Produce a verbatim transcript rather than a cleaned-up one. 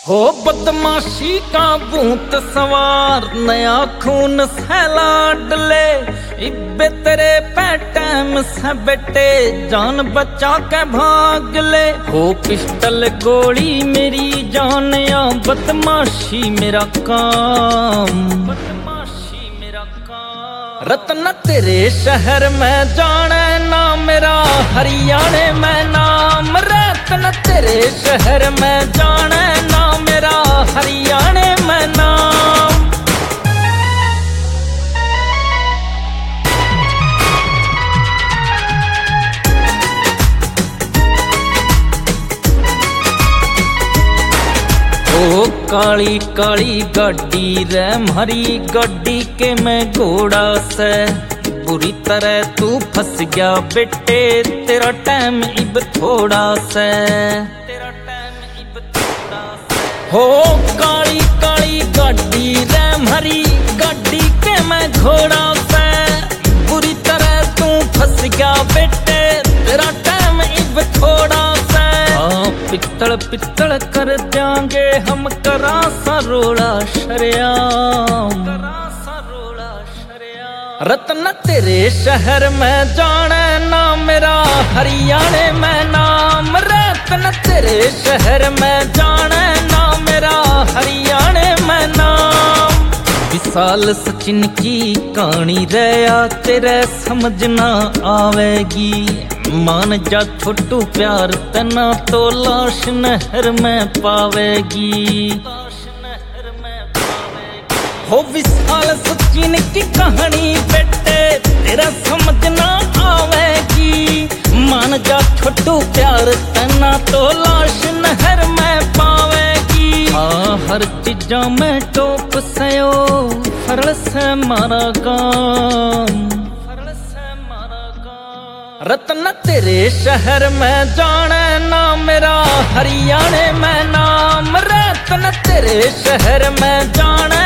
हो बदमाशी का भूत सवार नया खून सैला डले इब्बे तेरे पैटम से बेटे जान बचा के भाग ले। हो पिस्टल गोली मेरी जान या बदमाशी मेरा काम, बदमाशी मेरा काम। रत्न तेरे शहर में जाने ना मेरा हरियाणे में नाम, रत्न तेरे शहर में जाने ना मेरा हरियाणे में नाम। ओ काली काली गाड़ी रे मारी गाड़ी के मैं घोड़ा से बुरी तरह तू फंस गया बेटे तेरा टाइम इब थोड़ा से, तेरा टाइम इब थोड़ा से। हो काली काली गाड़ी रे मारी गाड़ी के मैं घोड़ा से बुरी तरह तू फंस गया बेटे तेरा टाइम इब थोड़ा से। पित्तल पित्तल कर देंगे हम करा सा रोड़ा शरियाम, करा सा रोड़ा शरियाम। रत्न तेरे शहर में जाने ना मेरा हरियाणे में नाम, रत्न तेरे शहर में जाने ना मेरा हरियाणे में नाम। विशाल सचिन की कहानी रया तेरे समझ ना आवेगी, मान जा छोटू प्यार तना तो लाश नहर में पावेगी, लाश नहर में पावेगी। हो विशाल सचिन की कहानी बेटे तेरा समझ ना आवेगी, मान जा छोटू प्यार तना तो लाश नहर में पावेगी। हाँ हर चीजा में टोप सयो फरल से मारा काम, रत्न तेरे शहर में जाने ना मेरा हरियाणे में नाम, रत्न तेरे शहर में जाने